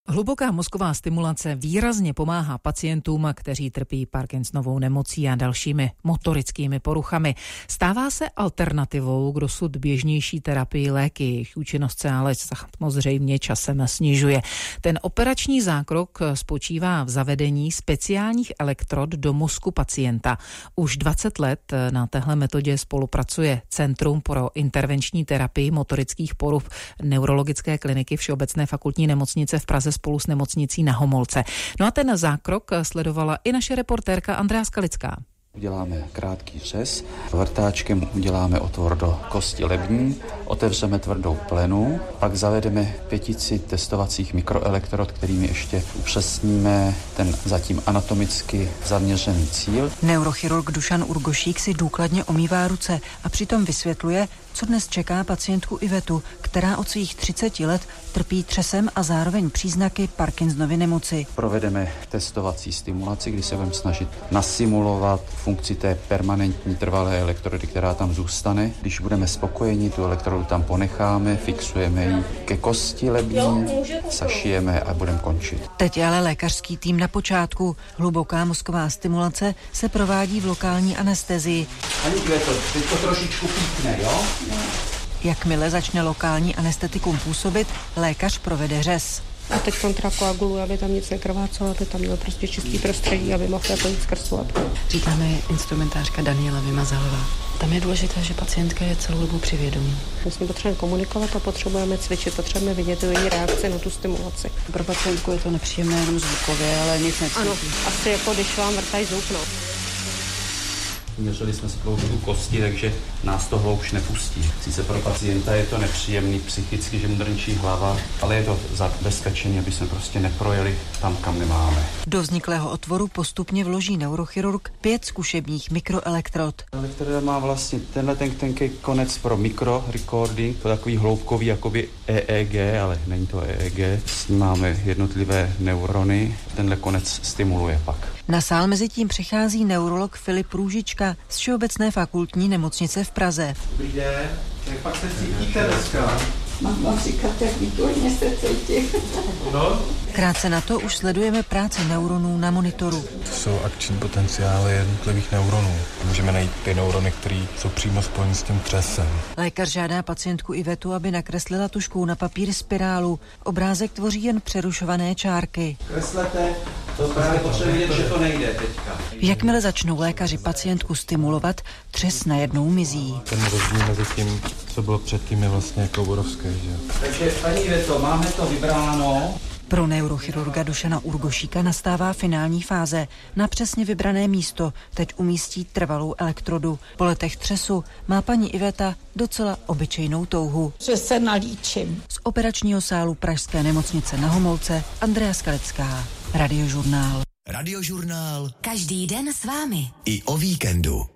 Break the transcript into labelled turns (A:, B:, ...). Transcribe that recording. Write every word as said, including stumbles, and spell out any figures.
A: Hluboká mozková stimulace výrazně pomáhá pacientům, kteří trpí Parkinsonovou nemocí a dalšími motorickými poruchami. Stává se alternativou k dosud běžnější terapii léky. Jejich účinnost se ale samozřejmě časem snižuje. Ten operační zákrok spočívá v zavedení speciálních elektrod do mozku pacienta. Už dvacet let na téhle metodě spolupracuje Centrum pro intervenční terapii motorických poruch Neurologické kliniky Všeobecné fakultní nemocnice v Praze spolu s nemocnicí Na Homolce. No a ten zákrok sledovala i naše reportérka Andrea Skalická.
B: Uděláme krátký řez, vrtáčkem uděláme otvor do kosti lební, otevřeme tvrdou plenu, pak zavedeme pětici testovacích mikroelektrod, kterými ještě upřesníme ten zatím anatomicky zaměřený cíl.
C: Neurochirurg Dušan Urgošík si důkladně omývá ruce a přitom vysvětluje, co dnes čeká pacientku Ivetu, která od svých třiceti let trpí třesem a zároveň příznaky Parkinsonovy nemoci.
B: Provedeme testovací stimulaci, kdy se budeme snažit nasimulovat funkci té permanentní trvalé elektrody, která tam zůstane. Když budeme spokojeni, tu elektrodu tam ponecháme, fixujeme ji ke kosti lební, sašijeme a budeme končit.
C: Teď je ale lékařský tým na počátku. Hluboká mozková stimulace se provádí v lokální anestezii.
B: Ani Iveto, teď to trošičku píkne, jo?
C: Jakmile začne lokální anestetikum působit, lékař provede řez.
D: A teď kontrakoaguluji, aby tam nic nekrvácelo, aby tam měl prostě čistý prostředí, aby mohl jako nic zkreslovat.
E: Říkáme instrumentářka Daniela Vymazalová. Tam je důležité, že pacientka je celou dobu při vědomí.
D: My s ní potřebujeme komunikovat a potřebujeme cvičit, potřebujeme vidět její reakci na tu stimulaci.
E: Pro pacientku je to nepříjemné jenom zvukově, ale nic necítí.
D: Ano, asi jako když vám vrtají zub, no.
B: Měřili jsme skloubu kosti, takže nás to hlouš nepustí. Sice pro pacienta je to nepříjemný psychicky, že mu drnčí hlava, ale je to zabezpečení, aby jsme prostě neprojeli tam, kam nemáme.
C: Do vzniklého otvoru postupně vloží neurochirurg pět zkušebních mikroelektrod.
B: Elektroda má vlastně tenhle ten tenký konec pro mikro recording, to takový hloubkový jakoby E E G, ale není to E E G. S ním máme jednotlivé neurony, tenhle konec stimuluje pak.
C: Na sál mezi tím přichází neurolog Filip Růžička z Všeobecné fakultní nemocnice v Praze.
B: Dobrý den, jak pak se cítíte dneska?
F: Mám vám říkat, jak výborně se cítím.
B: No?
C: Krátce na to už sledujeme práci neuronů na monitoru.
G: To jsou akční potenciály jednotlivých neuronů. Můžeme najít ty neurony, které jsou přímo spojeny s tím třesem.
C: Lékař žádá pacientku Ivetu, aby nakreslila tužkou na papír spirálu. Obrázek tvoří jen přerušované čárky.
B: Kreslete, to právě potřebuje vidět, že to nejde teďka.
C: Jakmile začnou lékaři pacientku stimulovat, třes najednou mizí.
G: Ten rozdíl mezi tím, co bylo předtím, je vlastně jako obrovský. Že?
B: Takže paní Iveto, máme to vybráno.
C: Pro neurochirurga Dušana Urgošíka nastává finální fáze. Na přesně vybrané místo teď umístí trvalou elektrodu. Po letech třesu má paní Iveta docela obyčejnou touhu.
F: Že se nalíčím.
C: Z operačního sálu pražské nemocnice Na Homolce Andrea Skalická, Radiožurnál.
H: Radiožurnál.
I: Každý den s vámi.
H: I o víkendu.